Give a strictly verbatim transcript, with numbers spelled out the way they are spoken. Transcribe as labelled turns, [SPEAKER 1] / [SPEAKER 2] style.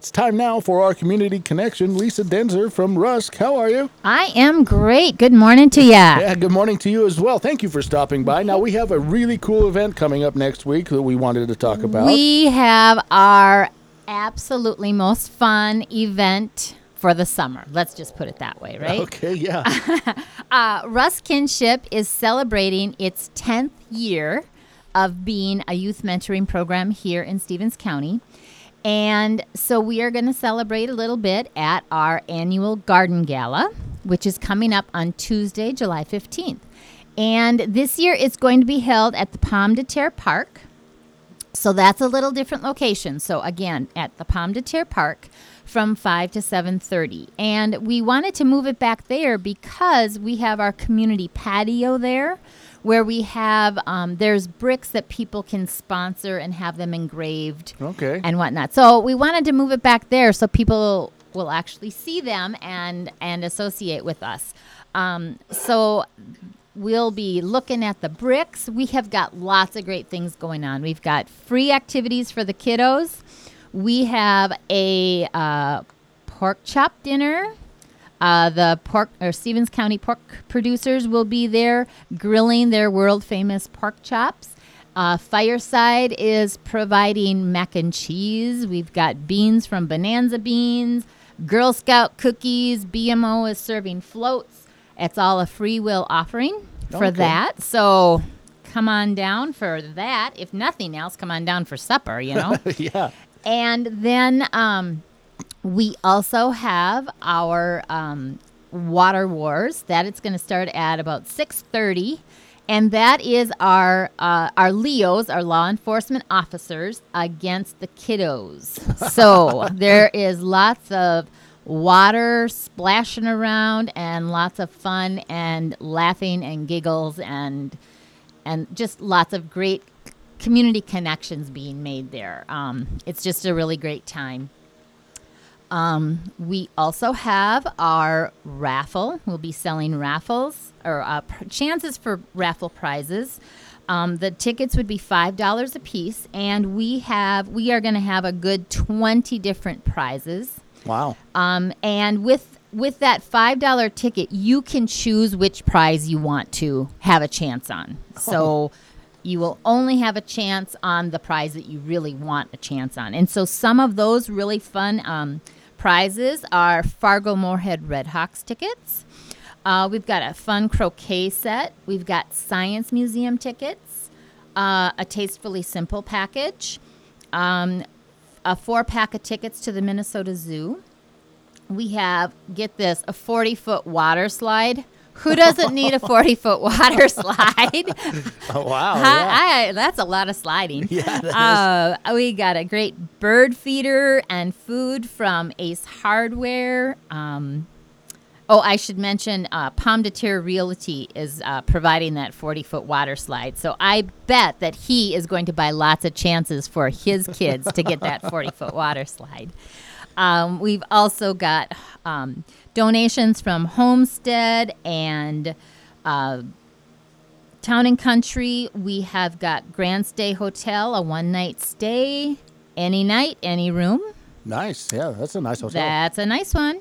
[SPEAKER 1] It's time now for our community connection. Lisa Denzer from Rusk. How are you?
[SPEAKER 2] I am great. Good morning to you.
[SPEAKER 1] Yeah, good morning to you as well. Thank you for stopping by. Now, we have a really cool event coming up next week that we wanted to talk about.
[SPEAKER 2] We have our absolutely most fun event for the summer. Let's just put it that way, right?
[SPEAKER 1] Okay, yeah.
[SPEAKER 2] uh, Rusk Kinship is celebrating its tenth year of being a youth mentoring program here in Stevens County. And so we are going to celebrate a little bit at our annual Garden Gala, which is coming up on Tuesday, July fifteenth. And this year it's going to be held at the Pomme de Terre Park. So that's a little different location. So again, at the Pomme de Terre Park from five to seven thirty. And we wanted to move it back there because we have our community patio there, where we have, um, there's bricks that people can sponsor and have them engraved
[SPEAKER 1] Okay.
[SPEAKER 2] and whatnot. So we wanted to move it back there so people will actually see them and, and associate with us. Um, so we'll be looking at the bricks. We have got lots of great things going on. We've got free activities for the kiddos. We have a uh, pork chop dinner. Uh, the pork or Stevens County pork producers will be there grilling their world famous pork chops. Uh, Fireside is providing mac and cheese. We've got beans from Bonanza Beans, Girl Scout cookies. B M O is serving floats. It's all a free will offering for
[SPEAKER 1] Okay.
[SPEAKER 2] that. So come on down for that. If nothing else, come on down for supper, you know.
[SPEAKER 1] Yeah.
[SPEAKER 2] And then um, we also have our um, Water Wars. That it's going to start at about six thirty. And that is our uh, our Leos, our law enforcement officers, against the kiddos. So there is lots of water splashing around and lots of fun and laughing and giggles and and just lots of great community connections being made there. Um, it's just a really great time. Um, we also have our raffle. We'll be selling raffles or uh, pr- chances for raffle prizes. Um, the tickets would be five dollars a piece, and we have we are going to have a good twenty different prizes.
[SPEAKER 1] Wow.
[SPEAKER 2] Um, and with with that five dollar ticket, you can choose which prize you want to have a chance on. So you will only have a chance on the prize that you really want a chance on. And so some of those really fun um, prizes are Fargo Moorhead Redhawks tickets. Uh, we've got a fun croquet set. We've got Science Museum tickets, uh, a Tastefully Simple package, um, a four-pack of tickets to the Minnesota Zoo. We have, get this, a forty-foot water slide. Who doesn't need a forty-foot water slide?
[SPEAKER 1] Oh, wow.
[SPEAKER 2] Huh?
[SPEAKER 1] Yeah.
[SPEAKER 2] I, that's a lot of sliding.
[SPEAKER 1] Yeah, that
[SPEAKER 2] uh, we got a great bird feeder and food from Ace Hardware. Um, oh, I should mention uh, Pomme de Terre Realty is uh, providing that forty-foot water slide. So I bet that he is going to buy lots of chances for his kids to get that forty-foot water slide. Um, we've also got um, donations from Homestead and uh, Town and Country. We have got Grand Stay Hotel, a one-night stay, any night, any room.
[SPEAKER 1] Nice. Yeah, that's a nice hotel.
[SPEAKER 2] That's a nice one.